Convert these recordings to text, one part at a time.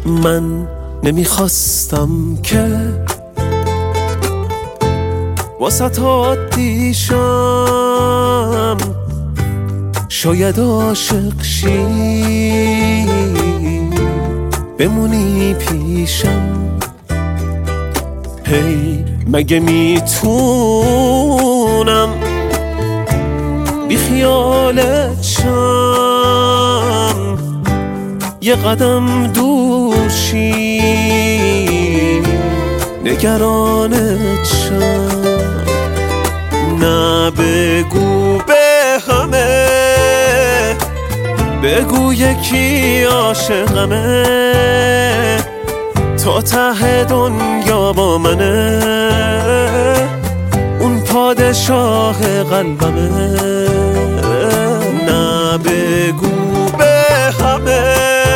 من نمیخواستم که واسط عادی شم، شاید عاشق شی بمونی پیشم. هی مگه میتونم بی خیالت شم، یه قدم دور شی نگرانت شم. نه بگو به همه، بگو یکی عاشقمه، تا ته دنیا با منه، اون پادشاه قلبمه. نه بگو به همه،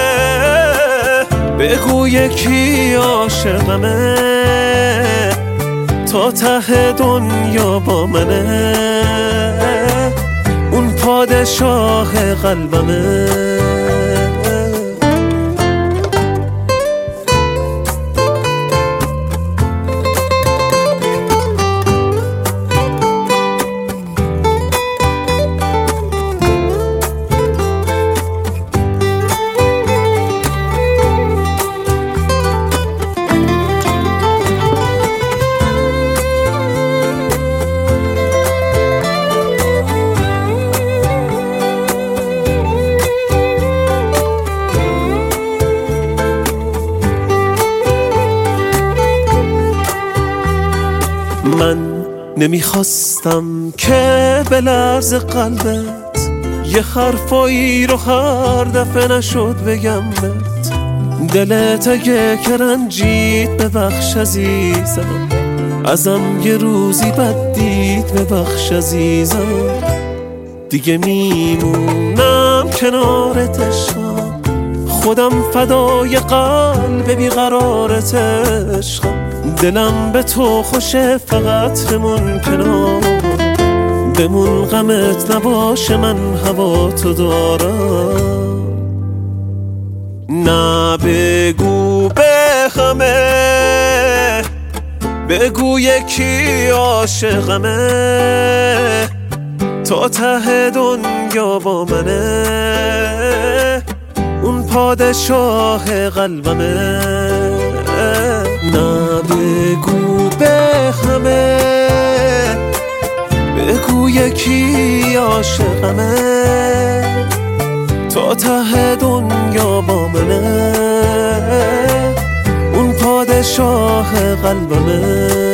بگو یکی عاشقمه، تا ته دنیا با منه، اون پادشاه قلبمه. من نمیخواستم که بلرز قلبت یه حرفایی رو هر دفعه نشد بگم بهت. دلت اگه که رنجید ببخش عزیزم، ازم یه روزی بد دید ببخش عزیزم. دیگه میمونم کنارت عشقم، خودم فدای قلب بیقرارت عشقم. دلم به تو خوشه فقط بمون کنار، بمون غمت نباشه من هوا تو دارم. نه بگو به همه، بگو یکی عاشقمه، تا ته دنیا با منه، اون پادشاه قلبمه. نه بگو به همه، بگو یکی عاشقمه، تا ته دنیا با منه، اون پادشاه قلبمه.